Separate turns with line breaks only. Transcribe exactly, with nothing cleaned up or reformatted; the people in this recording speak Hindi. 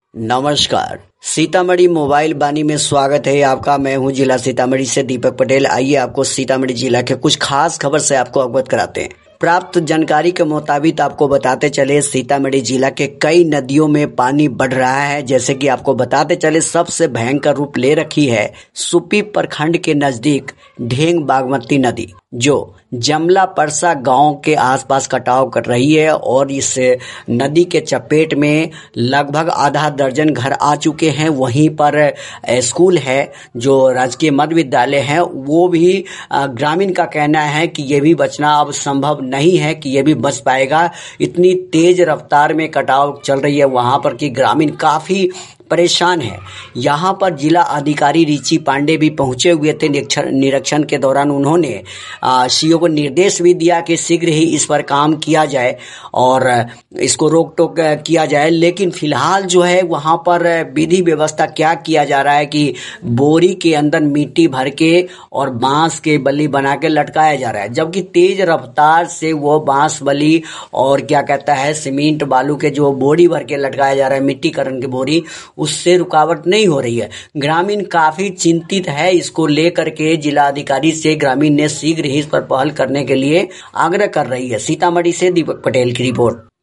नमस्कार। सीतामढ़ी मोबाइल वाणी में स्वागत है आपका। मैं हूं जिला सीतामढ़ी से दीपक पटेल। आइए आपको सीतामढ़ी जिला के कुछ खास खबर से आपको अवगत कराते हैं। प्राप्त जानकारी के मुताबिक आपको बताते चले, सीतामढ़ी जिला के कई नदियों में पानी बढ़ रहा है। जैसे कि आपको बताते चले, सबसे भयंकर रूप ले रखी है सुपी प्रखंड के नजदीक ढेंग बागमती नदी, जो जमला परसा गांव के आसपास कटाव कर रही है और इस नदी के चपेट में लगभग आधा दर्जन घर आ चुके हैं। वहीं पर स्कूल है जो राजकीय मध्य विद्यालय है, वो भी ग्रामीण का कहना है कि ये भी बचना अब संभव नहीं है कि ये भी बच पाएगा। इतनी तेज रफ्तार में कटाव चल रही है वहां पर कि ग्रामीण काफी परेशान है। यहाँ पर जिला अधिकारी रिची पांडे भी पहुंचे हुए थे। निरीक्षण के दौरान उन्होंने सीओ को निर्देश भी दिया कि शीघ्र ही इस पर काम किया जाए और इसको रोक टोक किया जाए। लेकिन फिलहाल जो है वहां पर विधि व्यवस्था क्या किया जा रहा है कि बोरी के अंदर मिट्टी भर के और बांस के बल्ली बना के लटकाया जा रहा है, जबकि तेज रफ्तार से वो बांस बल्ली और क्या कहता है सीमेंट बालू के जो बोरी भर के लटकाया जा रहा है, मिट्टी करण की बोरी, उससे रुकावट नहीं हो रही है। ग्रामीण काफी चिंतित है। इसको लेकर के जिला अधिकारी से ग्रामीण ने शीघ्र ही इस पर पहल करने के लिए आग्रह कर रही है। सीतामढ़ी से दीपक पटेल की रिपोर्ट।